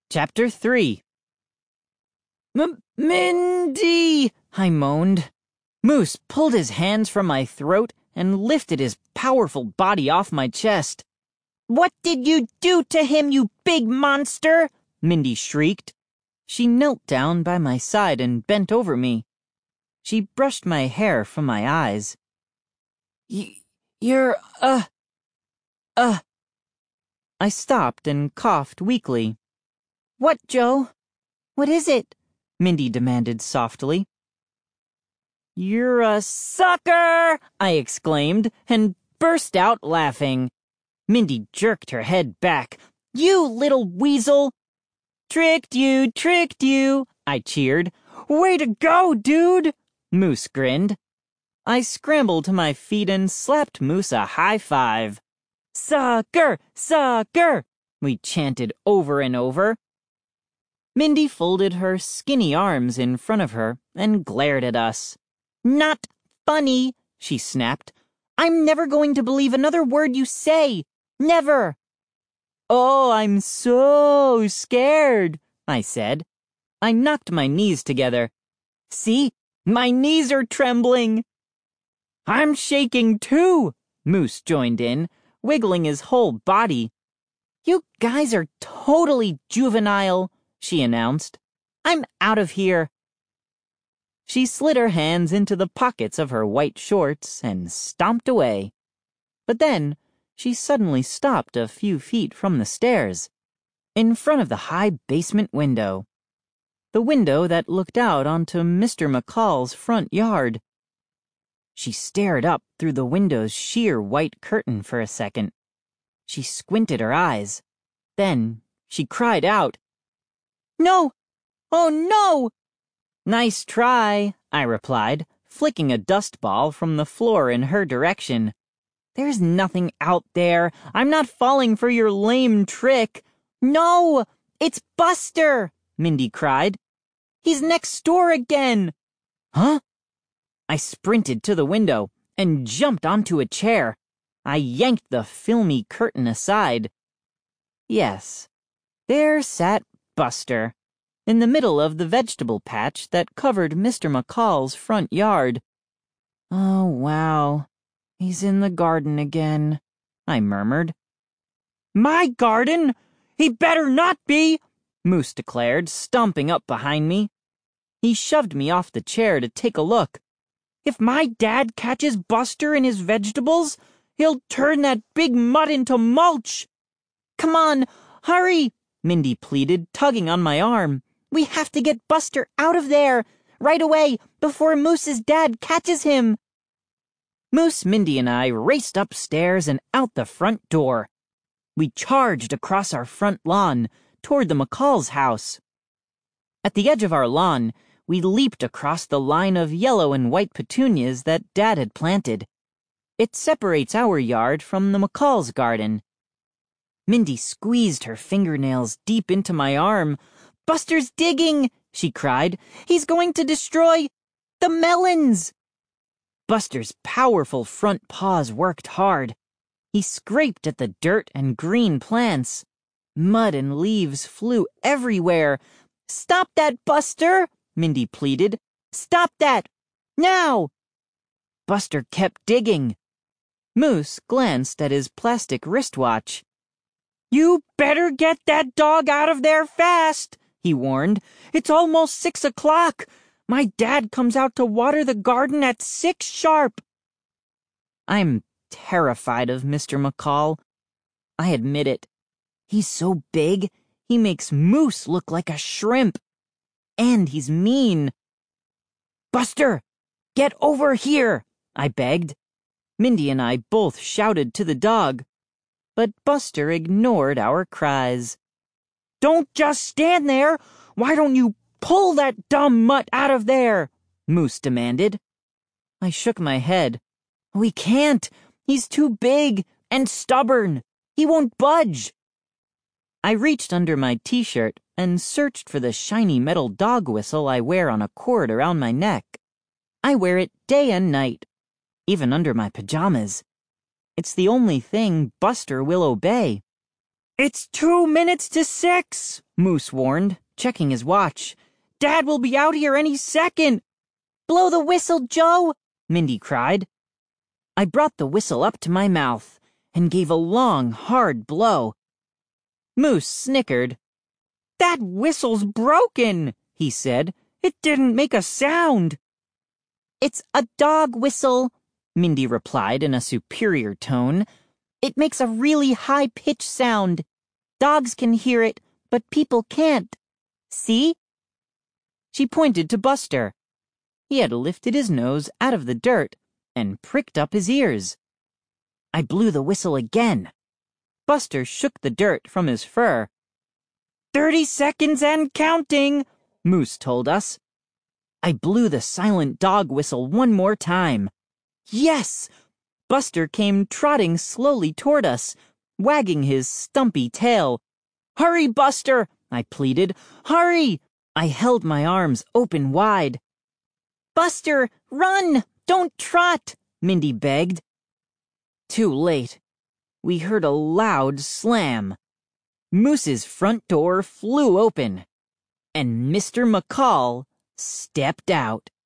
Chapter 3. Mindy! I moaned. Moose pulled his hands from my throat and lifted his powerful body off my chest. "What did you do to him, you big monster?" Mindy shrieked. She knelt down by my side and bent over me. She brushed my hair from my eyes. You're, I stopped and coughed weakly. "What, Joe? What is it?" Mindy demanded softly. "You're a sucker!" I exclaimed, and burst out laughing. Mindy jerked her head back. "You little weasel!" Tricked you, I cheered. "Way to go, dude!" Moose grinned. I scrambled to my feet and slapped Moose a high five. "Sucker! Sucker!" we chanted over and over. Mindy folded her skinny arms in front of her and glared at us. "Not funny," she snapped. "I'm never going to believe another word you say. Never." "Oh, I'm so scared," I said. I knocked my knees together. "See? My knees are trembling." "I'm shaking too," Moose joined in, wiggling his whole body. "You guys are totally juvenile," she announced. "I'm out of here." She slid her hands into the pockets of her white shorts and stomped away. But then she suddenly stopped a few feet from the stairs, in front of the high basement window. The window that looked out onto Mr. McCall's front yard. She stared up through the window's sheer white curtain for a second. She squinted her eyes. Then she cried out, "No! Oh, no!" "Nice try," I replied, flicking a dust ball from the floor in her direction. "There's nothing out there. I'm not falling for your lame trick." "No! It's Buster!" Mindy cried. "He's next door again." "Huh?" I sprinted to the window and jumped onto a chair. I yanked the filmy curtain aside. Yes, there sat Buster, in the middle of the vegetable patch that covered Mr. McCall's front yard. "Oh, wow, he's in the garden again," I murmured. "My garden? He better not be!" Moose declared, stomping up behind me. He shoved me off the chair to take a look. "If my dad catches Buster in his vegetables, he'll turn that big mutt into mulch." "Come on, hurry," Mindy pleaded, tugging on my arm. "We have to get Buster out of there, right away, before Moose's dad catches him." Moose, Mindy, and I raced upstairs and out the front door. We charged across our front lawn, toward the McCall's house. At the edge of our lawn, we leaped across the line of yellow and white petunias that Dad had planted. It separates our yard from the McCall's garden. Mindy squeezed her fingernails deep into my arm. "Buster's digging!" she cried. "He's going to destroy the melons!" Buster's powerful front paws worked hard. He scraped at the dirt and green plants. Mud and leaves flew everywhere. "Stop that, Buster!" Mindy pleaded. "Stop that! Now!" Buster kept digging. Moose glanced at his plastic wristwatch. "You better get that dog out of there fast," he warned. "It's almost 6 o'clock. My dad comes out to water the garden at 6 sharp." I'm terrified of Mr. McCall. I admit it. He's so big, he makes Moose look like a shrimp. And he's mean. "Buster, get over here," I begged. Mindy and I both shouted to the dog. But Buster ignored our cries. "Don't just stand there! Why don't you pull that dumb mutt out of there?" Moose demanded. I shook my head. "We can't. He's too big and stubborn. He won't budge." I reached under my t-shirt and searched for the shiny metal dog whistle I wear on a cord around my neck. I wear it day and night, even under my pajamas. It's the only thing Buster will obey. It's 2 minutes to 6, Moose warned, checking his watch. Dad will be out here any second. Blow the whistle, Joe, Mindy cried. I brought the whistle up to my mouth and gave a long, hard blow. Moose snickered. That whistle's broken, he said. It didn't make a sound. It's a dog whistle, Mindy replied in a superior tone. It makes a really high-pitched sound. Dogs can hear it, but people can't. See? She pointed to Buster. He had lifted his nose out of the dirt and pricked up his ears. I blew the whistle again. Buster shook the dirt from his fur. 30 seconds and counting, Moose told us. I blew the silent dog whistle one more time. Yes! Buster came trotting slowly toward us, wagging his stumpy tail. Hurry, Buster, I pleaded. Hurry! I held my arms open wide. Buster, run! Don't trot, Mindy begged. Too late. We heard a loud slam. Moose's front door flew open, and Mr. McCall stepped out.